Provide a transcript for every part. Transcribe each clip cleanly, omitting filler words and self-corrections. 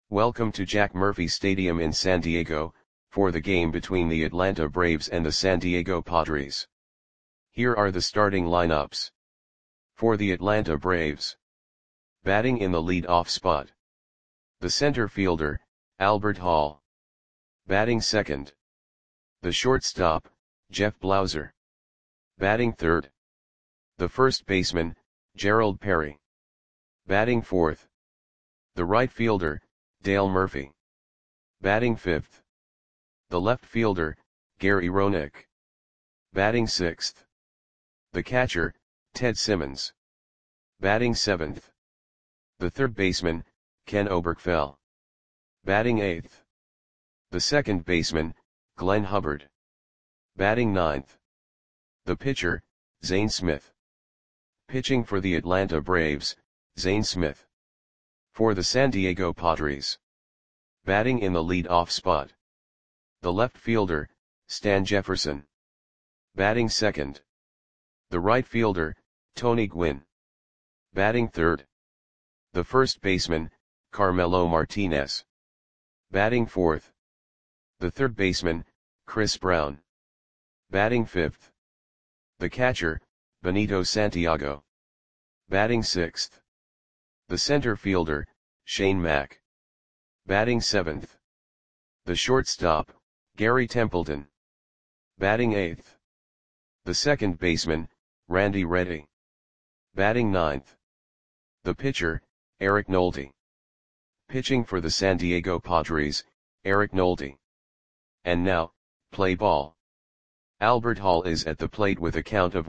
Welcome to Jack Murphy Stadium in San Diego, for the game between the Atlanta Braves and the San Diego Padres. Here are the starting lineups. For the Atlanta Braves. Batting in the lead-off spot. The center fielder, Albert Hall. Batting second. The shortstop, Jeff Blauser. Batting third. The first baseman, Gerald Perry. Batting fourth. The right fielder, Dale Murphy. Batting fifth. The left fielder, Gary Roenick. Batting sixth. The catcher, Ted Simmons. Batting seventh. The third baseman, Ken Oberkfell. Batting eighth. The second baseman, Glenn Hubbard. Batting ninth. The pitcher, Zane Smith. Pitching for the Atlanta Braves, Zane Smith. For the San Diego Padres. Batting in the lead-off spot. The left fielder, Stan Jefferson. Batting second. The right fielder, Tony Gwynn. Batting third. The first baseman, Carmelo Martinez. Batting fourth. The third baseman, Chris Brown. Batting fifth. The catcher, Benito Santiago. Batting sixth. The center fielder, Shane Mack. Batting seventh. The shortstop, Gary Templeton. Batting eighth. The second baseman, Randy Reddy. Batting ninth. The pitcher, Eric Nolte. Pitching for the San Diego Padres, Eric Nolte. And now, play ball. Albert Hall is at the plate with a count of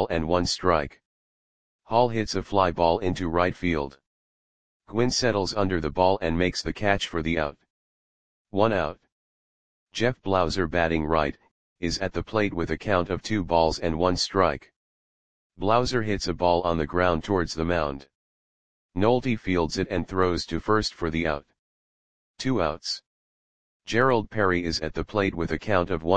1-1 Hall hits a fly ball into right field. Gwynn settles under the ball and makes the catch for the out. 1 out. Jeff Blauser, batting right, is at the plate with a count of 2-1. Blauser hits a ball on the ground towards the mound. Nolte fields it and throws to first for the out. 2 outs. Gerald Perry is at the plate with a count of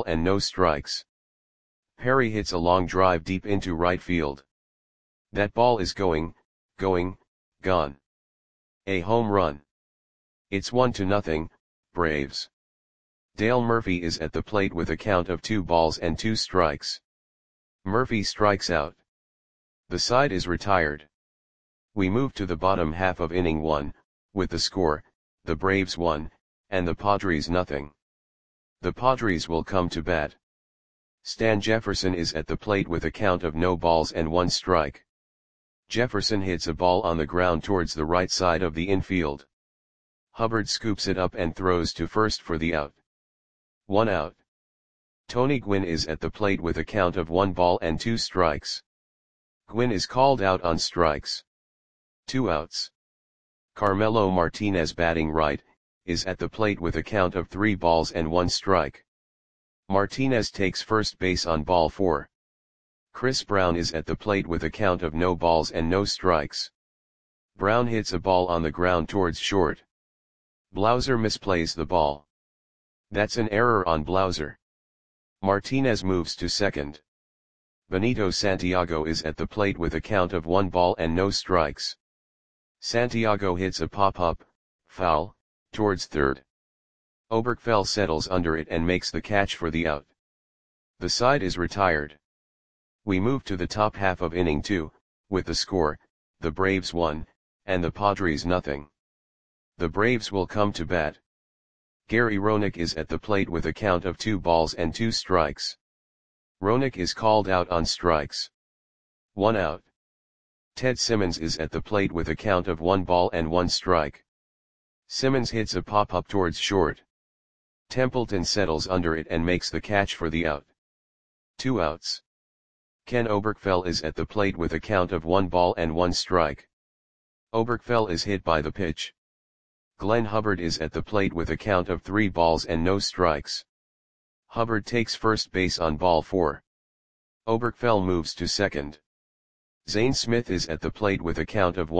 1-0. Perry hits a long drive deep into right field. That ball is gone. A home run. It's 1-0, Braves. Dale Murphy is at the plate with a count of 2-2. Murphy strikes out. The side is retired. We move to the bottom half of inning 1, with the score, the Braves 1, and the Padres 0. The Padres will come to bat. Stan Jefferson is at the plate with a count of 0-1. Jefferson hits a ball on the ground towards the right side of the infield. Hubbard scoops it up and throws to first for the out. 1 out. Tony Gwynn is at the plate with a count of 1-2. Gwynn is called out on strikes. 2 outs. Carmelo Martinez, batting right, is at the plate with a count of 3-1. Martinez takes first base on ball 4. Chris Brown is at the plate with a count of 0-0. Brown hits a ball on the ground towards short. Blauser misplays the ball. That's an error on Blauser. Martinez moves to second. Benito Santiago is at the plate with a count of 1-0. Santiago hits a pop-up, foul, towards third. Oberkfell settles under it and makes the catch for the out. The side is retired. We move to the top half of inning 2, with the score, the Braves 1, and the Padres 0. The Braves will come to bat. Gary Roenick is at the plate with a count of 2-2. Roenick is called out on strikes. 1 out. Ted Simmons is at the plate with a count of 1-1. Simmons hits a pop-up towards short. Templeton settles under it and makes the catch for the out. 2 outs. Ken Oberkfell is at the plate with a count of 1-1. Oberkfell is hit by the pitch. Glenn Hubbard is at the plate with a count of 3-0. Hubbard takes first base on ball 4. Oberkfell moves to second. Zane Smith is at the plate with a count of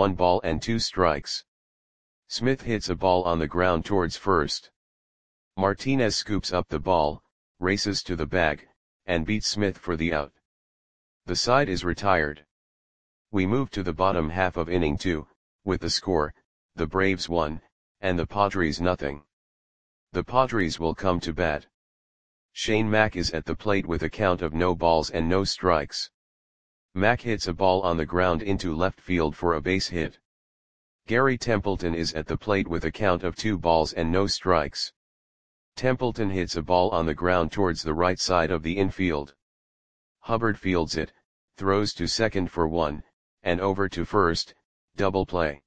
1-2. Smith hits a ball on the ground towards first. Martinez scoops up the ball, races to the bag, and beats Smith for the out. The side is retired. We move to the bottom half of inning 2, with the score, the Braves 1, and the Padres nothing. The Padres will come to bat. Shane Mack is at the plate with a count of no balls and no strikes. Mack hits a ball on the ground into left field for a base hit. Gary Templeton is at the plate with a count of 2 balls and no strikes. Templeton hits a ball on the ground towards the right side of the infield. Hubbard fields it, throws to second for 1, and over to first, double play.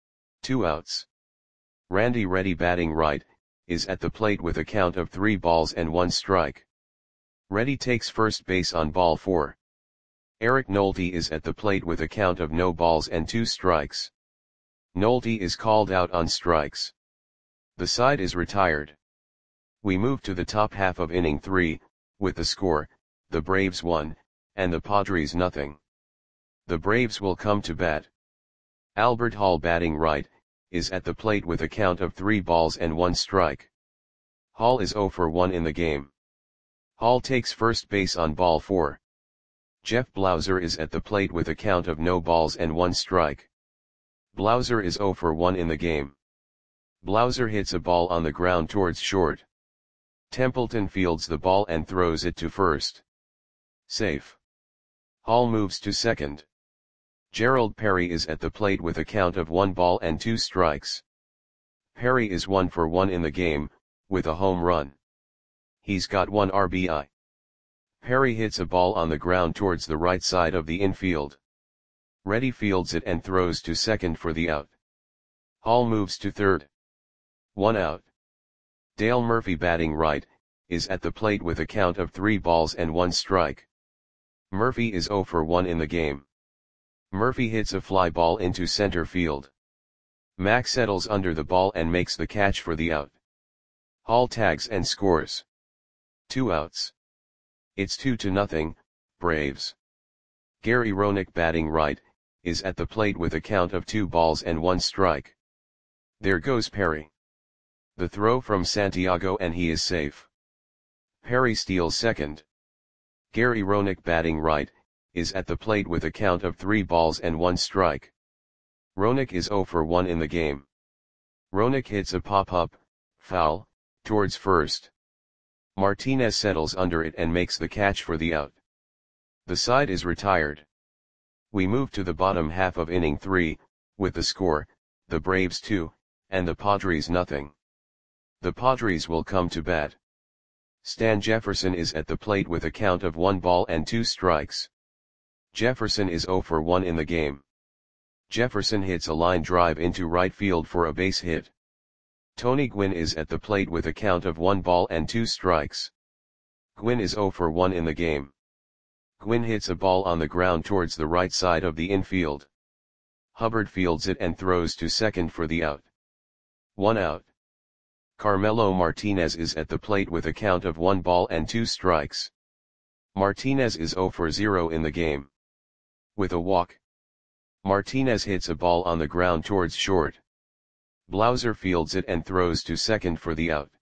2 outs. Randy Reddy batting right, is at the plate with a count of 3 balls and 1 strike. Reddy takes first base on ball 4. Eric Nolte is at the plate with a count of no balls and 2 strikes. Nolte is called out on strikes. The side is retired. We move to the top half of inning 3, with the score, the Braves 1, and the Padres nothing. The Braves will come to bat. Albert Hall batting right, is at the plate with a count of 3 balls and 1 strike. Hall is 0 for 1 in the game. Hall takes first base on ball 4. Jeff Blauser is at the plate with a count of no balls and 1 strike. Blauser is 0 for 1 in the game. Blauser hits a ball on the ground towards short. Templeton fields the ball and throws it to first. Safe. Hall moves to second. Gerald Perry is at the plate with a count of 1 ball and 2 strikes. Perry is 1 for 1 in the game, with a home run. He's got 1 RBI. Perry hits a ball on the ground towards the right side of the infield. Reddy fields it and throws to second for the out. Hall moves to third. 1 out. Dale Murphy batting right, is at the plate with a count of 3 balls and 1 strike. Murphy is 0 for 1 in the game. Murphy hits a fly ball into center field. Mack settles under the ball and makes the catch for the out. Hall tags and scores. 2 outs. It's 2-0, Braves. Gary Roenick batting right, is at the plate with a count of 2 balls and 1 strike. There goes Perry. The throw from Santiago and he is safe. Perry steals second. Gary Roenick batting right, is at the plate with a count of 3 balls and 1 strike. Roenick is 0 for 1 in the game. Roenick hits a pop-up, foul, towards first. Martinez settles under it and makes the catch for the out. The side is retired. We move to the bottom half of inning 3, with the score, the Braves 2, and the Padres nothing. The Padres will come to bat. Stan Jefferson is at the plate with a count of 1 ball and 2 strikes. Jefferson is 0 for 1 in the game. Jefferson hits a line drive into right field for a base hit. Tony Gwynn is at the plate with a count of 1 ball and 2 strikes. Gwynn is 0 for 1 in the game. Gwynn hits a ball on the ground towards the right side of the infield. Hubbard fields it and throws to second for the out. 1 out. Carmelo Martinez is at the plate with a count of 1 ball and 2 strikes. Martinez is 0 for 0 in the game. With a walk. Martinez hits a ball on the ground towards short. Blauser fields it and throws to second for the out.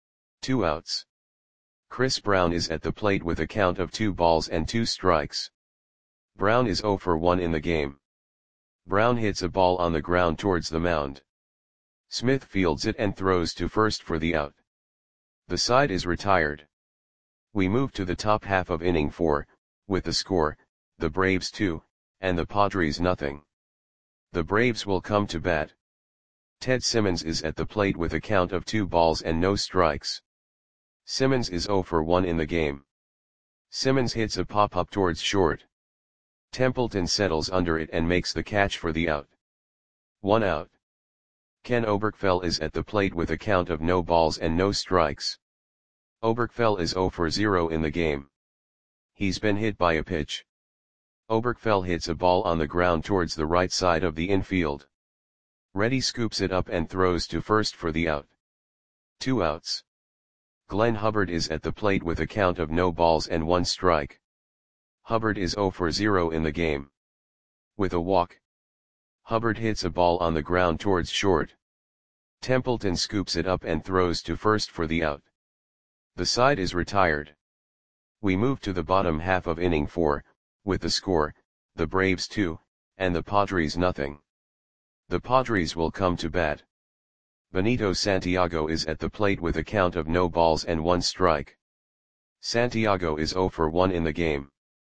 2 outs. Chris Brown is at the plate with a count of 2 balls and 2 strikes. Brown is 0 for 1 in the game. Brown hits a ball on the ground towards the mound. Smith fields it and throws to first for the out. The side is retired. We move to the top half of inning 4, with the score, the Braves 2, and the Padres nothing. The Braves will come to bat. Ted Simmons is at the plate with a count of 2 balls and no strikes. Simmons is 0 for 1 in the game. Simmons hits a pop-up towards short. Templeton settles under it and makes the catch for the out. 1 out. Ken Oberkfell is at the plate with a count of no balls and no strikes. Oberkfell is 0 for 0 in the game. He's been hit by a pitch. Oberkfell hits a ball on the ground towards the right side of the infield. Reddy scoops it up and throws to first for the out. 2 outs. Glenn Hubbard is at the plate with a count of no balls and 1 strike. Hubbard is 0 for 0 in the game. With a walk. Hubbard hits a ball on the ground towards short. Templeton scoops it up and throws to first for the out. The side is retired. We move to the bottom half of inning 4, with the score, the Braves 2, and the Padres nothing. The Padres will come to bat. Benito Santiago is at the plate with a count of no balls and 1 strike. Santiago is 0 for 1 in the game.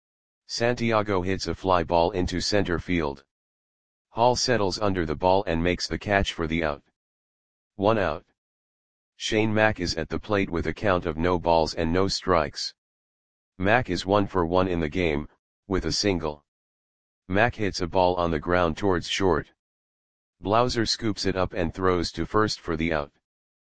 Santiago hits a fly ball into center field. Hall settles under the ball and makes the catch for the out. 1 out. Shane Mack is at the plate with a count of no balls and no strikes. Mack is 1 for 1 in the game, with a single. Mack hits a ball on the ground towards short. Blauser scoops it up and throws to first for the out.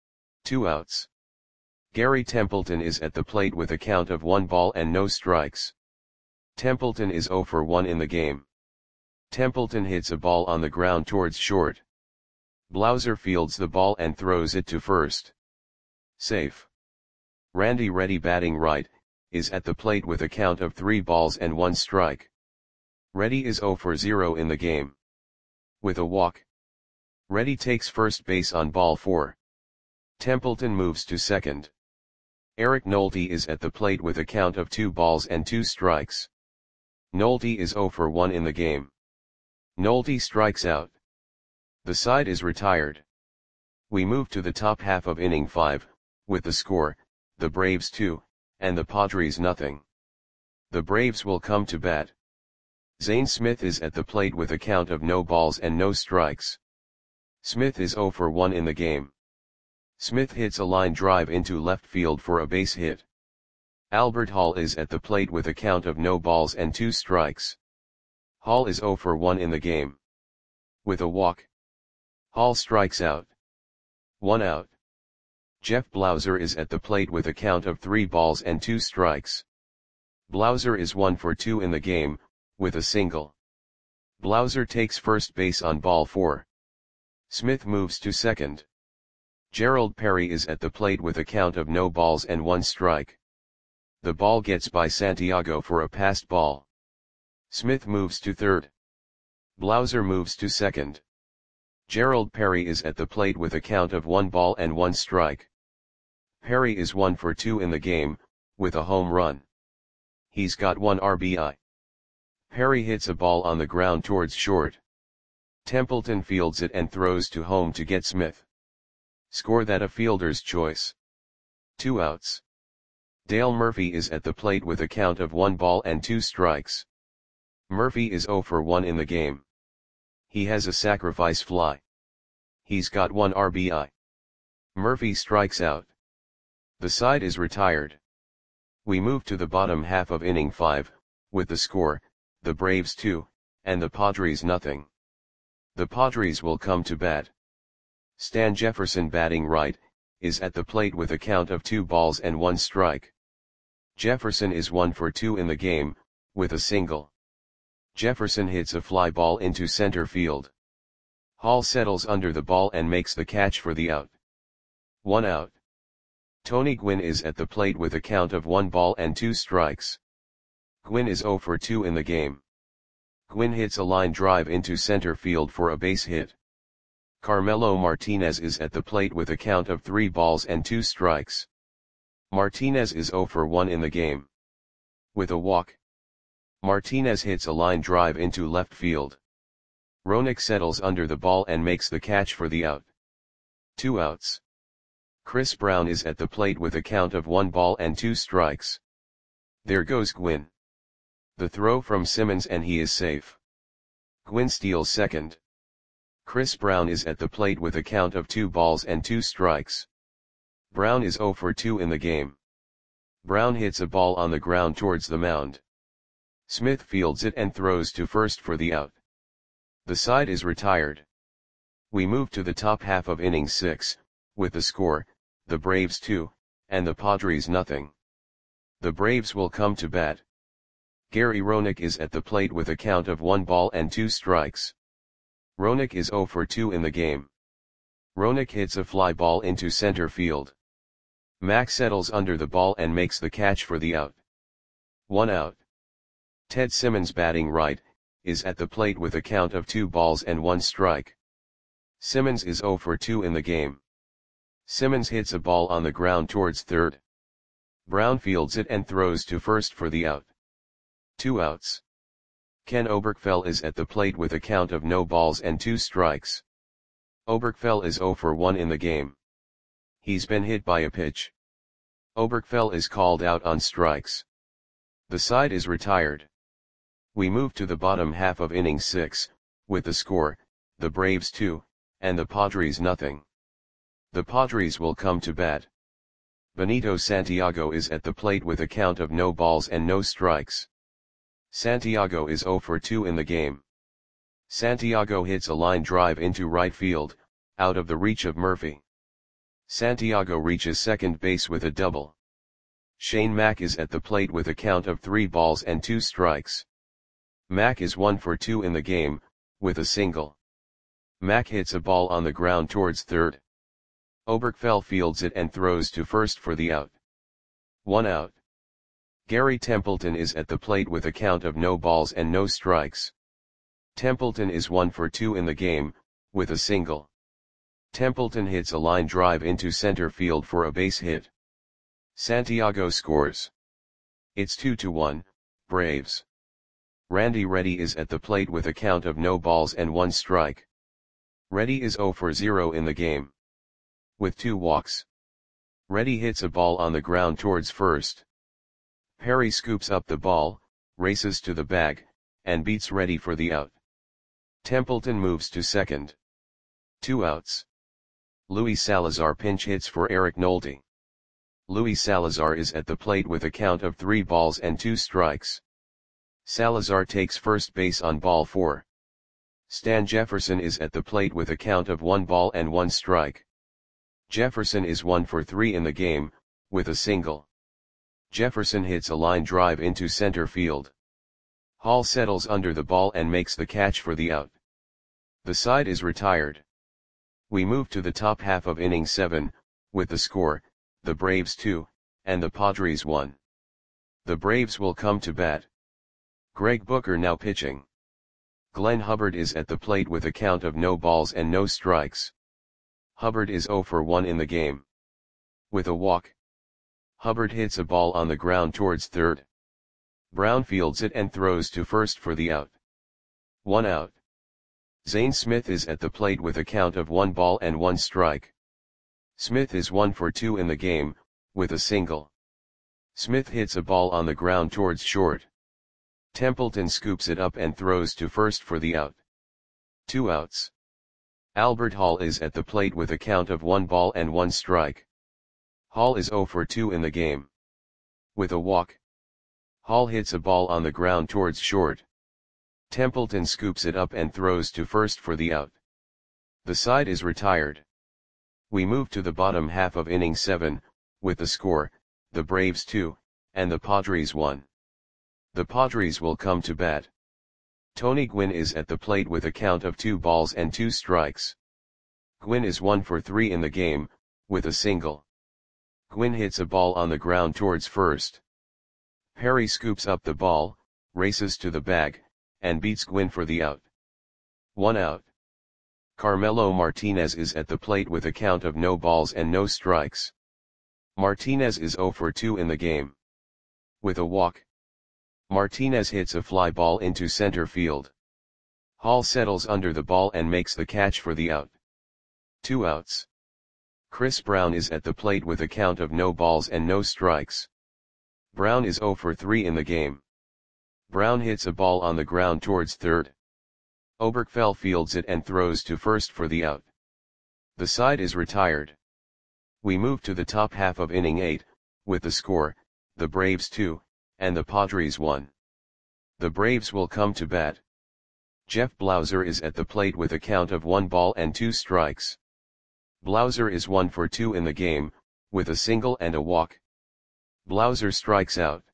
2 outs. Gary Templeton is at the plate with a count of 1 ball and no strikes. Templeton is 0 for 1 in the game. Templeton hits a ball on the ground towards short. Blauser fields the ball and throws it to first. Safe. Randy Reddy, batting right, is at the plate with a count of 3 balls and 1 strike. Reddy is 0 for 0 in the game. With a walk, Reddy takes first base on ball 4. Templeton moves to second. Eric Nolte is at the plate with a count of 2 balls and 2 strikes. Nolte is 0 for 1 in the game. Nolte strikes out. The side is retired. We move to the top half of inning 5, with the score, the Braves 2, and the Padres nothing. The Braves will come to bat. Zane Smith is at the plate with a count of no balls and no strikes. Smith is 0 for 1 in the game. Smith hits a line drive into left field for a base hit. Albert Hall is at the plate with a count of no balls and 2 strikes. Hall is 0 for 1 in the game. With a walk, Hall strikes out. 1 out. Jeff Blauser is at the plate with a count of 3 balls and 2 strikes. Blauser is 1 for 2 in the game, with a single. Blauser takes first base on ball 4. Smith moves to second. Gerald Perry is at the plate with a count of no balls and 1 strike. The ball gets by Santiago for a passed ball. Smith moves to third. Blauser moves to second. Gerald Perry is at the plate with a count of 1 ball and 1 strike. Perry is 1 for 2 in the game, with a home run. He's got 1 RBI. Perry hits a ball on the ground towards short. Templeton fields it and throws to home to get Smith. Score that a fielder's choice. 2 outs. Dale Murphy is at the plate with a count of 1 ball and 2 strikes. Murphy is 0 for 1 in the game. He has a sacrifice fly. He's got 1 RBI. Murphy strikes out. The side is retired. We move to the bottom half of inning 5, with the score, the Braves 2, and the Padres nothing. The Padres will come to bat. Stan Jefferson, batting right, is at the plate with a count of 2 balls and 1 strike. Jefferson is 1 for 2 in the game, with a single. Jefferson hits a fly ball into center field. Hall settles under the ball and makes the catch for the out. 1 out. Tony Gwynn is at the plate with a count of 1 ball and 2 strikes. Gwynn is 0 for 2 in the game. Gwynn hits a line drive into center field for a base hit. Carmelo Martinez is at the plate with a count of 3 balls and 2 strikes. Martinez is 0 for 1 in the game. With a walk, Martinez hits a line drive into left field. Roenick settles under the ball and makes the catch for the out. 2 outs. Chris Brown is at the plate with a count of 1 ball and 2 strikes. There goes Gwynn. The throw from Simmons and he is safe. Gwynn steals second. Chris Brown is at the plate with a count of 2 balls and 2 strikes. Brown is 0 for 2 in the game. Brown hits a ball on the ground towards the mound. Smith fields it and throws to first for the out. The side is retired. We move to the top half of inning 6, with the score, the Braves 2, and the Padres nothing. The Braves will come to bat. Gary Roenick is at the plate with a count of 1 ball and 2 strikes. Roenick is 0 for 2 in the game. Roenick hits a fly ball into center field. Mack settles under the ball and makes the catch for the out. 1 out. Ted Simmons, batting right, is at the plate with a count of 2 balls and 1 strike. Simmons is 0 for 2 in the game. Simmons hits a ball on the ground towards third. Brown fields it and throws to first for the out. 2 outs. Ken Oberkfell is at the plate with a count of no balls and 2 strikes. Oberkfell is 0 for 1 in the game. He's been hit by a pitch. Oberkfell is called out on strikes. The side is retired. We move to the bottom half of inning 6, with the score, the Braves 2, and the Padres nothing. The Padres will come to bat. Benito Santiago is at the plate with a count of no balls and no strikes. Santiago is 0 for 2 in the game. Santiago hits a line drive into right field, out of the reach of Murphy. Santiago reaches second base with a double. Shane Mack is at the plate with a count of 3 balls and 2 strikes. Mack is 1 for 2 in the game, with a single. Mack hits a ball on the ground towards third. Oberkfell fields it and throws to first for the out. 1 out. Gary Templeton is at the plate with a count of no balls and no strikes. Templeton is 1 for 2 in the game, with a single. Templeton hits a line drive into center field for a base hit. Santiago scores. It's 2-1, Braves. Randy Reddy is at the plate with a count of no balls and 1 strike. Reddy is 0 for 0 in the game. With 2 walks. Reddy hits a ball on the ground towards first. Perry scoops up the ball, races to the bag, and beats Reddy for the out. Templeton moves to second. 2 outs. Luis Salazar pinch hits for Eric Nolte. Luis Salazar is at the plate with a count of 3 balls and 2 strikes. Salazar takes first base on ball 4. Stan Jefferson is at the plate with a count of 1 ball and 1 strike. Jefferson is 1 for 3 in the game, with a single. Jefferson hits a line drive into center field. Hall settles under the ball and makes the catch for the out. The side is retired. We move to the top half of inning 7, with the score, the Braves 2, and the Padres 1. The Braves will come to bat. Greg Booker now pitching. Glenn Hubbard is at the plate with a count of no balls and no strikes. Hubbard is 0 for 1 in the game. With a walk. Hubbard hits a ball on the ground towards third. Brown fields it and throws to first for the out. 1 out. Zane Smith is at the plate with a count of 1 ball and 1 strike. Smith is 1 for 2 in the game, with a single. Smith hits a ball on the ground towards short. Templeton scoops it up and throws to first for the out. 2 outs. Albert Hall is at the plate with a count of 1 ball and 1 strike. Hall is 0 for 2 in the game. With a walk. Hall hits a ball on the ground towards short. Templeton scoops it up and throws to first for the out. The side is retired. We move to the bottom half of inning 7, with the score, the Braves 2, and the Padres 1. The Padres will come to bat. Tony Gwynn is at the plate with a count of 2 balls and 2 strikes. Gwynn is 1 for 3 in the game, with a single. Gwynn hits a ball on the ground towards first. Perry scoops up the ball, races to the bag, and beats Gwynn for the out. 1 out. Carmelo Martinez is at the plate with a count of no balls and no strikes. Martinez is 0 for 2 in the game. With a walk. Martinez hits a fly ball into center field. Hall settles under the ball and makes the catch for the out. 2 outs. Chris Brown is at the plate with a count of no balls and no strikes. Brown is 0 for 3 in the game. Brown hits a ball on the ground towards third. Oberkfell fields it and throws to first for the out. The side is retired. We move to the top half of inning 8, with the score, the Braves 2, and the Padres 1. The Braves will come to bat. Jeff Blauser is at the plate with a count of 1 ball and 2 strikes. Blauser is 1 for 2 in the game, with a single and a walk. Blauser strikes out.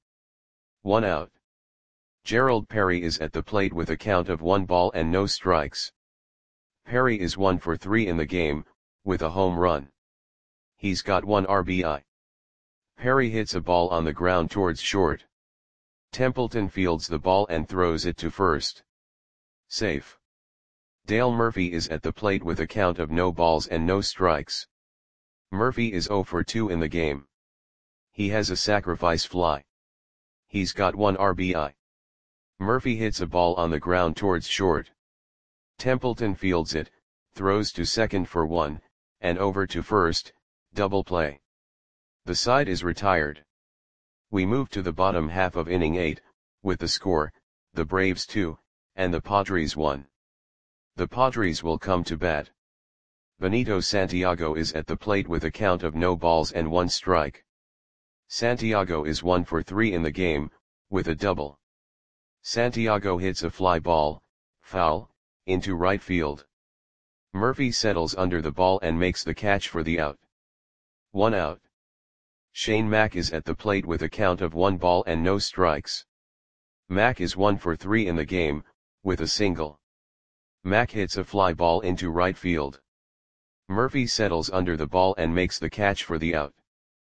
1 out. Gerald Perry is at the plate with a count of 1 ball and no strikes. Perry is 1 for 3 in the game, with a home run. He's got 1 RBI. Perry hits a ball on the ground towards short. Templeton fields the ball and throws it to first. Safe. Dale Murphy is at the plate with a count of no balls and no strikes. Murphy is 0 for 2 in the game. He has a sacrifice fly. He's got 1 RBI. Murphy hits a ball on the ground towards short. Templeton fields it, throws to second for 1, and over to first, double play. The side is retired. We move to the bottom half of inning 8, with the score, the Braves 2, and the Padres 1. The Padres will come to bat. Benito Santiago is at the plate with a count of no balls and 1 strike. Santiago is 1 for 3 in the game, with a double. Santiago hits a fly ball, foul, into right field. Murphy settles under the ball and makes the catch for the out. 1 out. Shane Mack is at the plate with a count of 1 ball and no strikes. Mack is 1 for 3 in the game, with a single. Mack hits a fly ball into right field. Murphy settles under the ball and makes the catch for the out.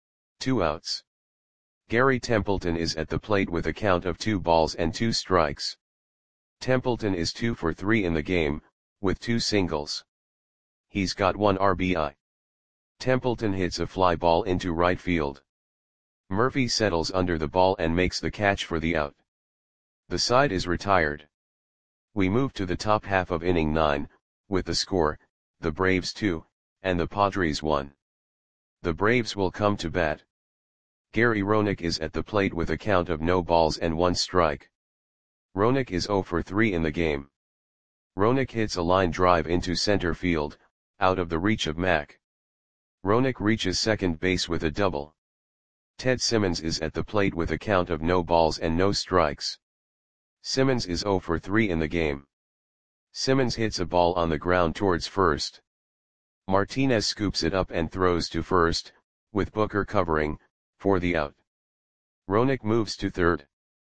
2 outs. Gary Templeton is at the plate with a count of 2 balls and 2 strikes. Templeton is 2 for 3 in the game, with 2 singles. He's got 1 RBI. Templeton hits a fly ball into right field. Murphy settles under the ball and makes the catch for the out. The side is retired. We move to the top half of inning 9, with the score, the Braves 2, and the Padres 1. The Braves will come to bat. Gary Roenick is at the plate with a count of no balls and 1 strike. Roenick is 0 for 3 in the game. Roenick hits a line drive into center field, out of the reach of Mack. Roenick reaches second base with a double. Ted Simmons is at the plate with a count of no balls and no strikes. Simmons is 0 for 3 in the game. Simmons hits a ball on the ground towards first. Martinez scoops it up and throws to first, with Booker covering, for the out. Roenick moves to third.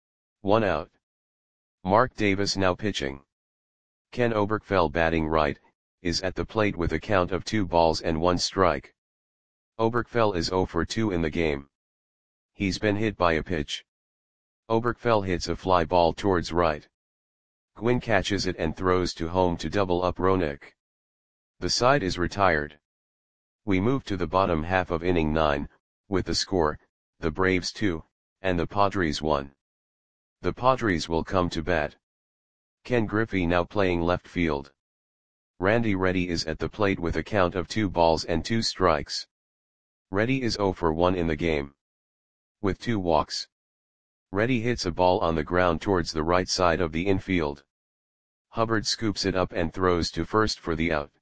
1 out. Mark Davis now pitching. Ken Oberkfell batting right, is at the plate with a count of 2 balls and 1 strike. Oberkfell is 0 for 2 in the game. He's been hit by a pitch. Oberkfell hits a fly ball towards right. Gwynn catches it and throws to home to double up Roenick. The side is retired. We move to the bottom half of inning 9, with the score, the Braves 2, and the Padres 1. The Padres will come to bat. Ken Griffey now playing left field. Randy Reddy is at the plate with a count of 2 balls and 2 strikes. Reddy is 0 for 1 in the game. With 2 walks. Reddy hits a ball on the ground towards the right side of the infield. Hubbard scoops it up and throws to first for the out.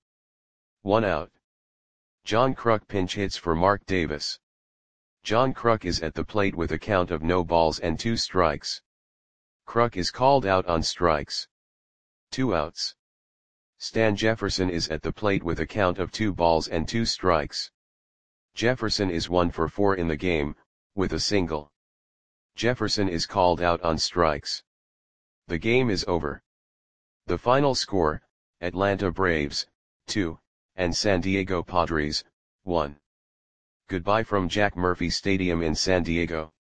1 out. John Kruk pinch hits for Mark Davis. John Kruk is at the plate with a count of no balls and 2 strikes. Kruk is called out on strikes. 2 outs. Stan Jefferson is at the plate with a count of 2 balls and 2 strikes. Jefferson is 1 for 4 in the game, with a single. Jefferson is called out on strikes. The game is over. The final score, Atlanta Braves, 2, and San Diego Padres, 1. Goodbye from Jack Murphy Stadium in San Diego.